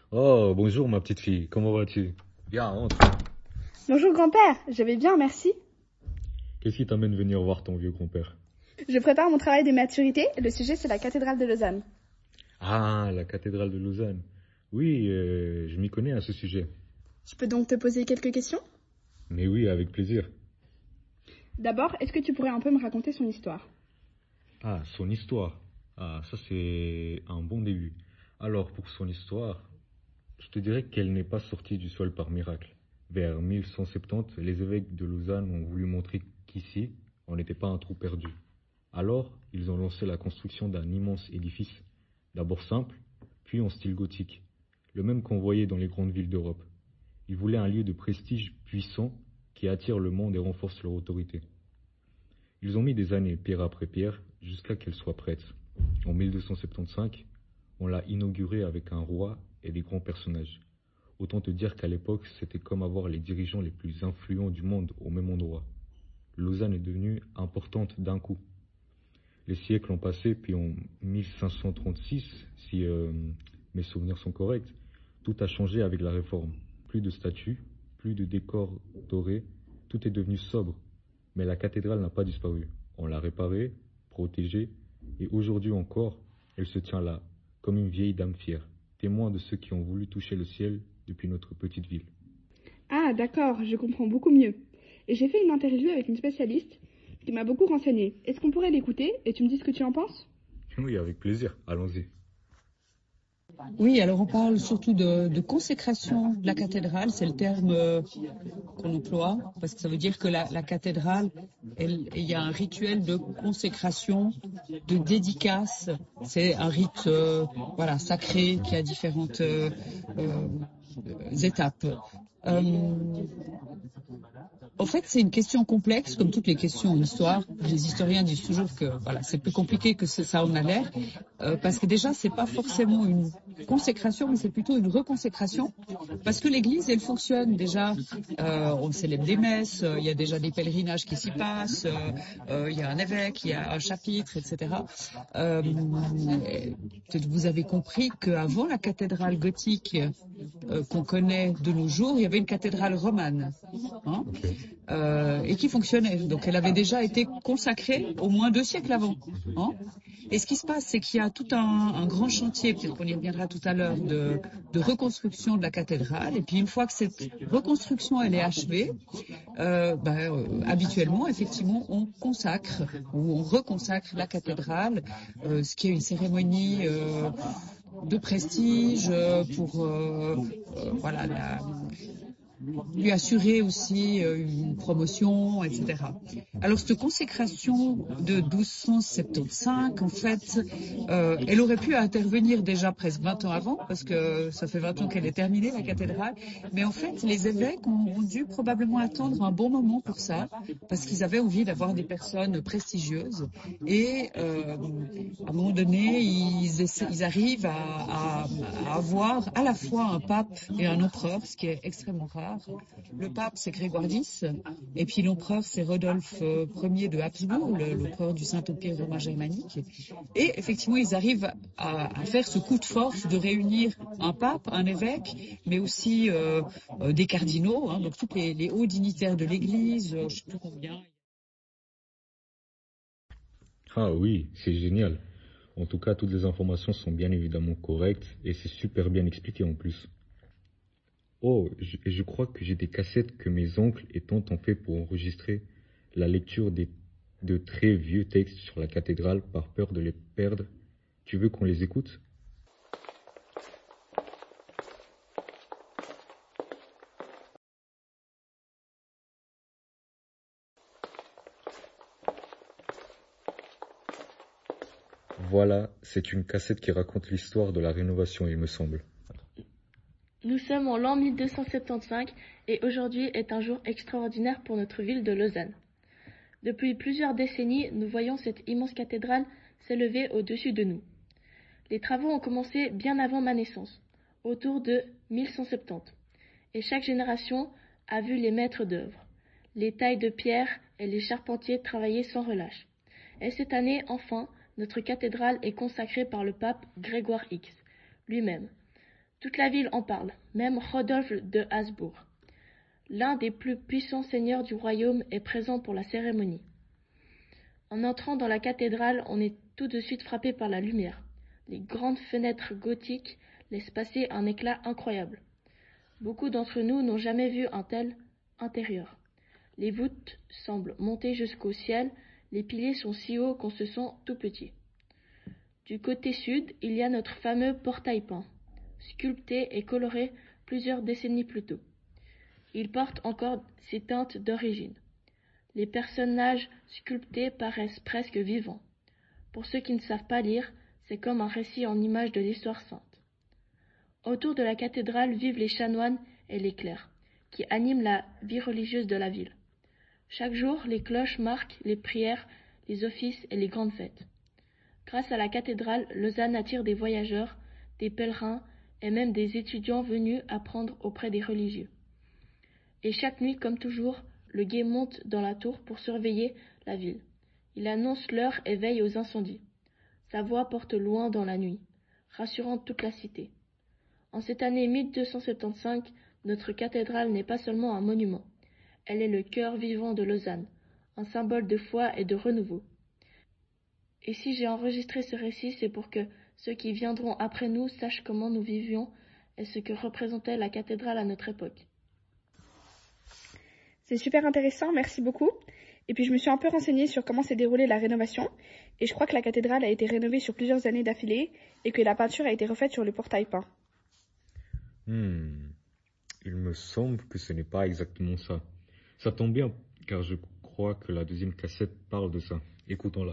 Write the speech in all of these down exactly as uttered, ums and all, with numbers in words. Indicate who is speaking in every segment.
Speaker 1: Oh, bonjour ma petite fille, comment vas-tu? Viens, entre.
Speaker 2: Bonjour grand-père, je vais bien, merci.
Speaker 1: Qu'est-ce qui t'amène venir voir ton vieux grand-père?
Speaker 2: Je prépare mon travail de maturité, le sujet c'est la cathédrale de Lausanne.
Speaker 1: Ah, la cathédrale de Lausanne. Oui, euh, je m'y connais à ce sujet.
Speaker 2: Je peux donc te poser quelques questions?
Speaker 1: Mais oui, avec plaisir.
Speaker 2: D'abord, est-ce que tu pourrais un peu me raconter son histoire?
Speaker 1: Ah, son histoire. Ah, ça c'est un bon début. Alors, pour son histoire, je te dirais qu'elle n'est pas sortie du sol par miracle. Vers mille cent soixante-dix, les évêques de Lausanne ont voulu montrer qu'ici, on n'était pas un trou perdu. Alors, ils ont lancé la construction d'un immense édifice, d'abord simple, puis en style gothique, le même qu'on voyait dans les grandes villes d'Europe. Ils voulaient un lieu de prestige puissant qui attire le monde et renforce leur autorité. Ils ont mis des années, pierre après pierre, jusqu'à qu'elle soit prête. En mille deux cent soixante-quinze, on l'a inaugurée avec un roi et des grands personnages. Autant te dire qu'à l'époque, c'était comme avoir les dirigeants les plus influents du monde au même endroit. Lausanne est devenue importante d'un coup. Les siècles ont passé, puis en mille cinq cent trente-six, si euh, mes souvenirs sont corrects, tout a changé avec la réforme. Plus de statues, plus de décors dorés, tout est devenu sobre. Mais la cathédrale n'a pas disparu. On l'a réparée, protégée, et aujourd'hui encore, elle se tient là, comme une vieille dame fière, témoin de ceux qui ont voulu toucher le ciel depuis notre petite ville.
Speaker 2: Ah d'accord, je comprends beaucoup mieux. Et j'ai fait une interview avec une spécialiste qui m'a beaucoup renseigné. Est-ce qu'on pourrait l'écouter et tu me dis ce que tu en penses?
Speaker 1: Oui, avec plaisir, allons-y.
Speaker 3: Oui, alors on parle surtout de, de consécration de la cathédrale, c'est le terme euh, qu'on emploie, parce que ça veut dire que la, la cathédrale, elle- il y a un rituel de consécration, de dédicace, c'est un rite euh, voilà, sacré qui a différentes euh, euh, étapes. Euh, En fait, c'est une question complexe, comme toutes les questions en histoire. Les historiens disent toujours que voilà, c'est plus compliqué que ce- ça en a l'air, euh, parce que déjà, c'est pas forcément une consécration, mais c'est plutôt une reconsécration, parce que l'Église, elle fonctionne déjà. Euh, on célèbre des messes, euh, il y a déjà des pèlerinages qui s'y passent, euh, euh, il y a un évêque, il y a un chapitre, et cetera. Euh, peut-être vous avez compris qu'avant la cathédrale gothique euh, qu'on connaît de nos jours, il y avait une cathédrale romane. Hein,
Speaker 1: Ok.
Speaker 3: euh, et qui fonctionnait. Donc elle avait déjà été consacrée au moins deux siècles avant.
Speaker 1: Mhm.
Speaker 3: Hein. Et ce qui se passe, c'est qu'il y a tout un, un grand chantier, peut-être qu'on y reviendra tout à l'heure, de, de reconstruction de la cathédrale. Et puis une fois que cette reconstruction elle est achevée, euh, ben, euh, habituellement, effectivement, on consacre ou on reconsacre la cathédrale, euh, ce qui est une cérémonie euh, de prestige euh, pour euh, euh, voilà la, lui assurer aussi euh, une promotion, et cetera. Alors cette consécration de douze cent soixante-quinze, en fait, euh, elle aurait pu intervenir déjà presque vingt ans avant, parce que ça fait vingt ans qu'elle est terminée, la cathédrale, mais en fait, les évêques ont, ont dû probablement attendre un bon moment pour ça, parce qu'ils avaient envie d'avoir des personnes prestigieuses, et euh, à un moment donné, ils, essaient, ils arrivent à, à, à avoir à la fois un pape et un empereur, ce qui est extrêmement rare. Le pape, c'est Grégoire X, et puis l'empereur, c'est Rodolphe Ier de Habsbourg, le- l'empereur du Saint-Empire romain germanique. Et effectivement, ils arrivent à, à faire ce coup de force de réunir un pape, un évêque, mais aussi euh, euh, des cardinaux, hein, donc tous les, les hauts dignitaires de l'Église, euh, je ne sais plus combien.
Speaker 1: Ah oui, c'est génial. En tout cas, toutes les informations sont bien évidemment correctes et c'est super bien expliqué en plus. Oh, je, et je crois que j'ai des cassettes que mes oncles et tantes ont fait pour enregistrer la lecture des, de très vieux textes sur la cathédrale par peur de les perdre. Tu veux qu'on les écoute? Voilà, c'est une cassette qui raconte l'histoire de la rénovation, il me semble.
Speaker 4: Nous sommes en l'an mille deux cent soixante-quinze et aujourd'hui est un jour extraordinaire pour notre ville de Lausanne. Depuis plusieurs décennies, nous voyons cette immense cathédrale s'élever au-dessus de nous. Les travaux ont commencé bien avant ma naissance, autour de mille cent soixante-dix, et chaque génération a vu les maîtres d'œuvre, les tailles de pierre et les charpentiers travailler sans relâche. Et cette année, enfin, notre cathédrale est consacrée par le pape Grégoire X lui-même. Toute la ville en parle, même Rodolphe de Habsbourg. L'un des plus puissants seigneurs du royaume est présent pour la cérémonie. En entrant dans la cathédrale, on est tout de suite frappé par la lumière. Les grandes fenêtres gothiques laissent passer un éclat incroyable. Beaucoup d'entre nous n'ont jamais vu un tel intérieur. Les voûtes semblent monter jusqu'au ciel, les piliers sont si hauts qu'on se sent tout petit. Du côté sud, il y a notre fameux portail peint, sculpté et coloré plusieurs décennies plus tôt. Il porte encore ses teintes d'origine. Les personnages sculptés paraissent presque vivants. Pour ceux qui ne savent pas lire, c'est comme un récit en images de l'histoire sainte. Autour de la cathédrale vivent les chanoines et les clercs, qui animent la vie religieuse de la ville. Chaque jour, les cloches marquent les prières, les offices et les grandes fêtes. Grâce à la cathédrale, Lausanne attire des voyageurs, des pèlerins et même des étudiants venus apprendre auprès des religieux. Et chaque nuit, comme toujours, le guet monte dans la tour pour surveiller la ville. Il annonce l'heure et veille aux incendies. Sa voix porte loin dans la nuit, rassurant toute la cité. En cette année mille deux cent soixante-quinze, notre cathédrale n'est pas seulement un monument. Elle est le cœur vivant de Lausanne, un symbole de foi et de renouveau. Et si j'ai enregistré ce récit, c'est pour que ceux qui viendront après nous sachent comment nous vivions et ce que représentait la cathédrale à notre époque.
Speaker 2: C'est super intéressant, merci beaucoup. Et puis je me suis un peu renseignée sur comment s'est déroulée la rénovation. Et je crois que la cathédrale a été rénovée sur plusieurs années d'affilée et que la peinture a été refaite sur le portail peint.
Speaker 1: Hmm. Il me semble que ce n'est pas exactement ça. Ça tombe bien, car je crois que la deuxième cassette parle de ça. Écoutons-la.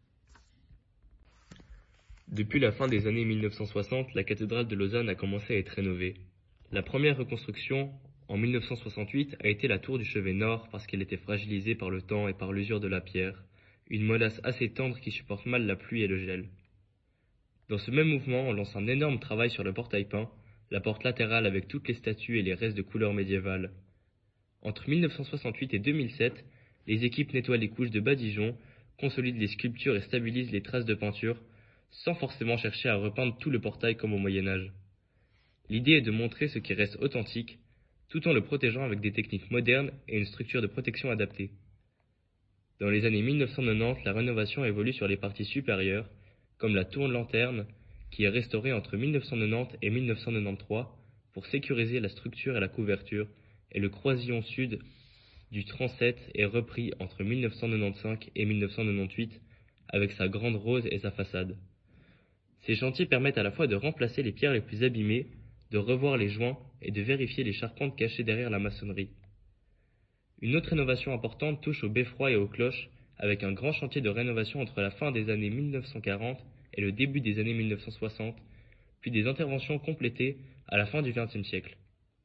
Speaker 5: Depuis la fin des années mille neuf cent soixante, la cathédrale de Lausanne a commencé à être rénovée. La première reconstruction, en mille neuf cent soixante-huit, a été la tour du chevet nord parce qu'elle était fragilisée par le temps et par l'usure de la pierre, une mollasse assez tendre qui supporte mal la pluie et le gel. Dans ce même mouvement, on lance un énorme travail sur le portail peint, la porte latérale avec toutes les statues et les restes de couleurs médiévales. Entre mille neuf cent soixante-huit et deux mille sept, les équipes nettoient les couches de badigeon, consolident les sculptures et stabilisent les traces de peinture, sans forcément chercher à repeindre tout le portail comme au Moyen-Âge. L'idée est de montrer ce qui reste authentique, tout en le protégeant avec des techniques modernes et une structure de protection adaptée. Dans les années mille neuf cent quatre-vingt-dix, la rénovation évolue sur les parties supérieures, comme la tour-lanterne, qui est restaurée entre mille neuf cent quatre-vingt-dix et mille neuf cent quatre-vingt-treize pour sécuriser la structure et la couverture, et le croisillon sud du transept est repris entre mille neuf cent quatre-vingt-quinze et mille neuf cent quatre-vingt-dix avec sa grande rose et sa façade. Ces chantiers permettent à la fois de remplacer les pierres les plus abîmées, de revoir les joints et de vérifier les charpentes cachées derrière la maçonnerie. Une autre rénovation importante touche au beffroi et aux cloches, avec un grand chantier de rénovation entre la fin des années mille neuf cent quarante et le début des années mille neuf cent soixante, puis des interventions complétées à la fin du vingtième siècle.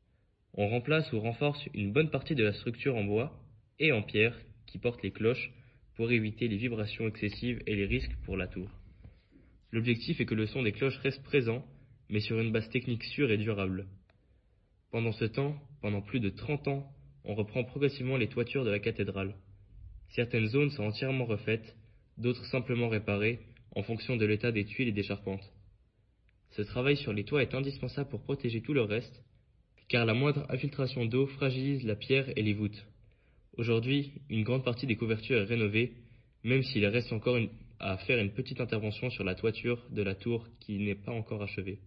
Speaker 5: On remplace ou renforce une bonne partie de la structure en bois et en pierre qui porte les cloches pour éviter les vibrations excessives et les risques pour la tour. L'objectif est que le son des cloches reste présent, mais sur une base technique sûre et durable. Pendant ce temps, pendant plus de trente ans, on reprend progressivement les toitures de la cathédrale. Certaines zones sont entièrement refaites, d'autres simplement réparées, en fonction de l'état des tuiles et des charpentes. Ce travail sur les toits est indispensable pour protéger tout le reste, car la moindre infiltration d'eau fragilise la pierre et les voûtes. Aujourd'hui, une grande partie des couvertures est rénovée, même s'il reste encore une, à faire une petite intervention sur la toiture de la tour qui n'est pas encore achevée.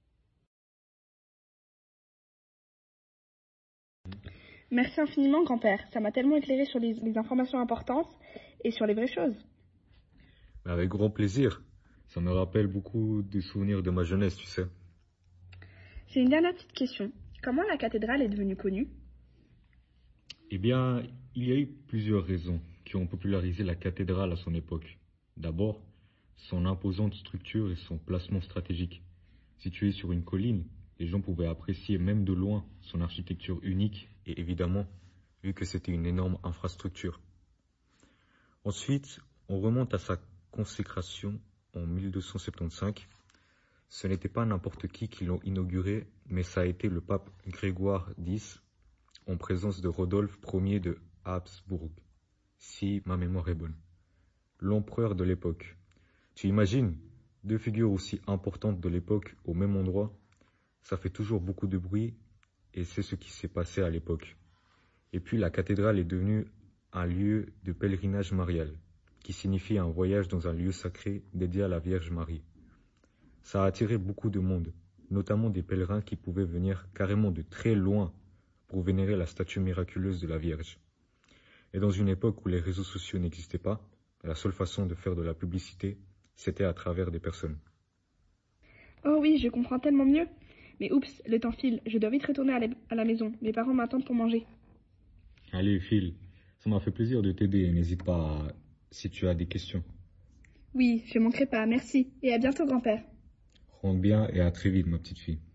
Speaker 2: Merci infiniment, grand-père. Ça m'a tellement éclairé sur les, les informations importantes et sur les vraies choses.
Speaker 1: Avec grand plaisir. Ça me rappelle beaucoup des souvenirs de ma jeunesse, tu sais.
Speaker 2: J'ai une dernière petite question. Comment la cathédrale est devenue connue?
Speaker 1: Eh bien, il y a eu plusieurs raisons qui ont popularisé la cathédrale à son époque. D'abord, son imposante structure et son placement stratégique. Située sur une colline, les gens pouvaient apprécier même de loin son architecture unique et évidemment, vu que c'était une énorme infrastructure. Ensuite, on remonte à sa consécration en mille deux cent soixante-quinze. Ce n'était pas n'importe qui qui l'a inauguré, mais ça a été le pape Grégoire X, en présence de Rodolphe Ier de Habsbourg, si ma mémoire est bonne. L'empereur de l'époque. Tu imagines, deux figures aussi importantes de l'époque au même endroit, Ça fait toujours beaucoup de bruit et c'est ce qui s'est passé à l'époque. Et puis la cathédrale est devenue un lieu de pèlerinage marial, qui signifie un voyage dans un lieu sacré dédié à la Vierge Marie. Ça a attiré beaucoup de monde, notamment des pèlerins qui pouvaient venir carrément de très loin pour vénérer la statue miraculeuse de la Vierge. Et dans une époque où les réseaux sociaux n'existaient pas, la seule façon de faire de la publicité, c'était à travers des personnes.
Speaker 2: Oh oui, je comprends tellement mieux. Mais oups, le temps file, je dois vite retourner à la, à la maison. Mes parents m'attendent pour manger.
Speaker 1: Allez, file. Ça m'a fait plaisir de t'aider. N'hésite pas à... si tu as des questions.
Speaker 2: Oui, je manquerai pas, merci. Et à bientôt, grand-père.
Speaker 1: Rentre bien et à très vite, ma petite fille.